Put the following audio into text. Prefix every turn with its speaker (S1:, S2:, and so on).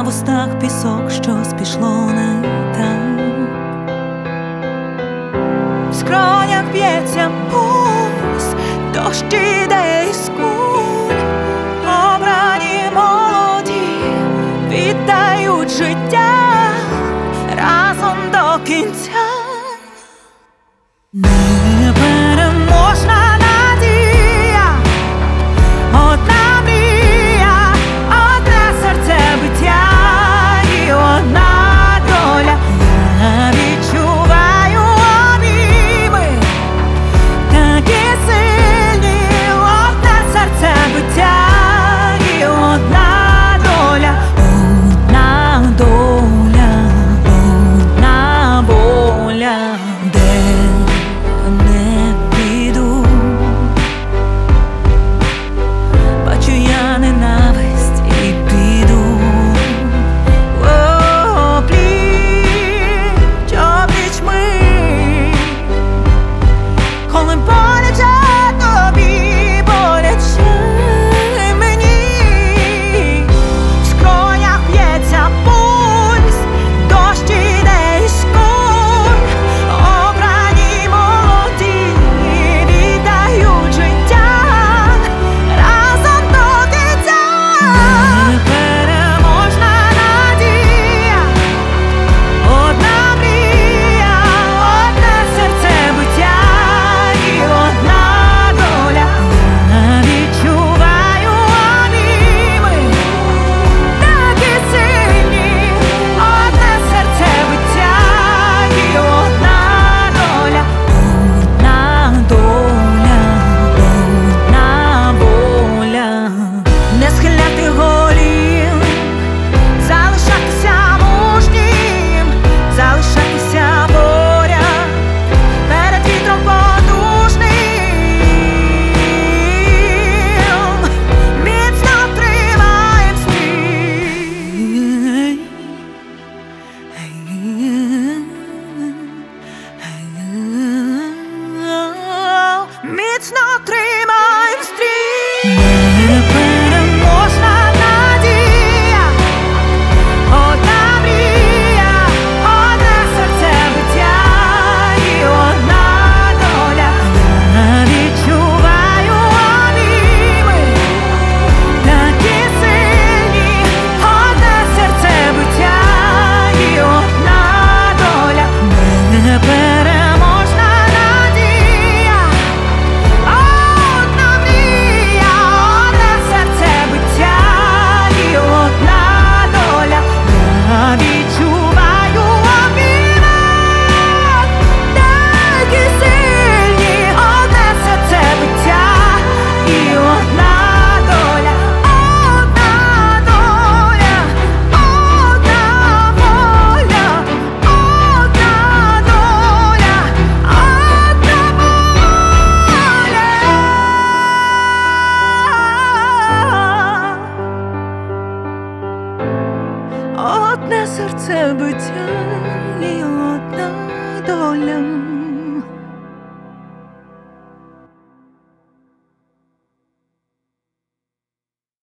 S1: вустах пісок, щось пішло не так. В скронях б'ється пульс, дощ іде із куль. Обрані молоді віддають життя разом до кінця. Непереможна надія, одна мрія, одне серцебиття і одна доля. Я відчуваю обійми такі сильні, одне серцебиття і одна доля. Одна доля, одна воля. Де не піду, бачу я ненависть і піду. Пліч-о-пліч ми, коли боляче тобі, боляче мені. В скронях б'ється пульс, дощ іде із куль. Обрані молоді віддають життя разом до кінця. Непереможна надія, одна мрія, одне серцебиття і одна доля. Я відчуваю обійми такі сильні, одне серцебиття і одна доля. Одна доля, одна воля. Не схиляти голів, залишатися мужнім, залишатися поряд перед вітром потужним. Міцно тримаєм стрій. Міцно тримаєм стрій. Непереможна надія, одна мрія, одне серцебиття і одна доля. Я відчуваю обійми такі сильні, одне серцебиття і одна доля. Непереможна надія, одна мрія, одне серцебиття і одна доля. Я відчуваю обійми такі сильні, одне серцебиття і одна доля. Одна доля, одна воля, одна доля, одна воля. Одне серцебиття і